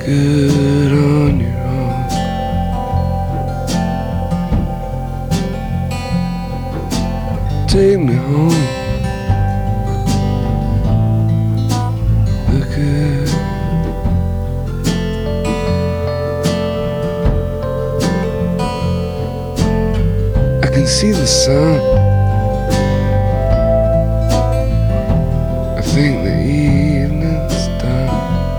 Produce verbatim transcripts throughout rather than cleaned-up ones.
good on your own. Take me home. Look good. I can see the sun. I think the evening's done.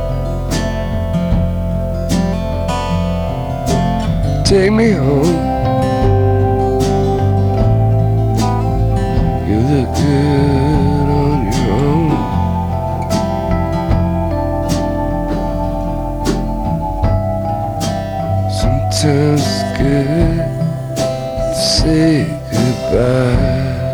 Take me home. You look good on your own. Sometimes it's good to say goodbye.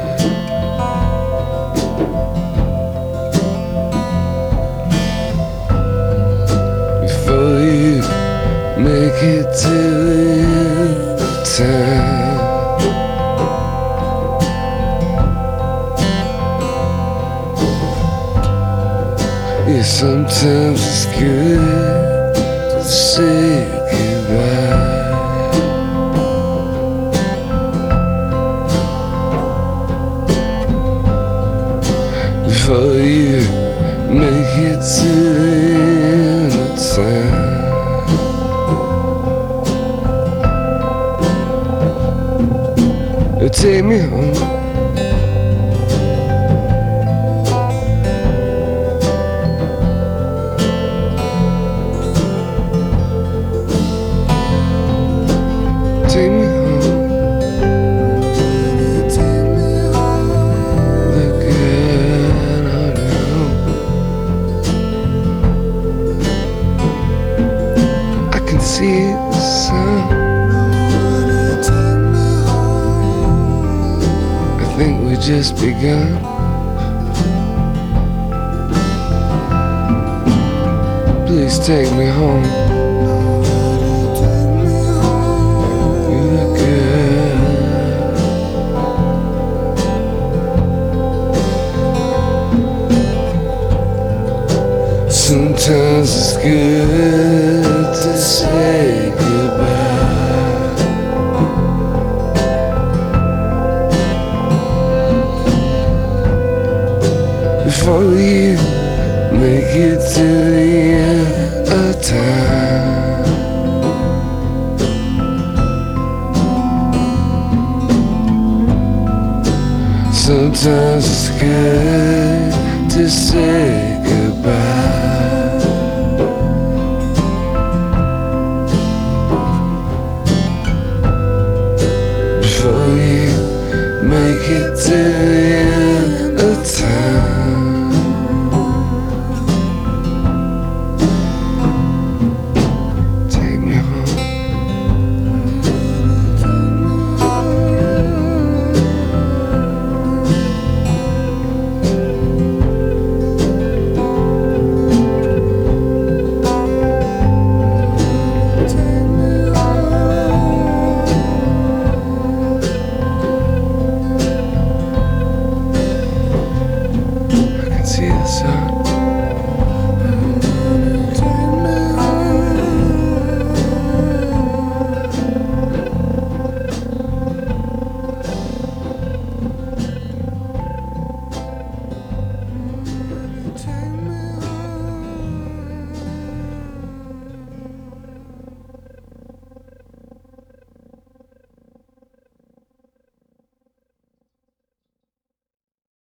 Before you make it to the end of time. Yeah, sometimes it's good to say goodbye. Before you make it to the end of time. Take me home. Take me home. Look good on your own. I can see the sun. I think we just begun. Please take me home. You look good. Sometimes it's good to say goodbye. Before you make it to the end of time. Sometimes it's good to say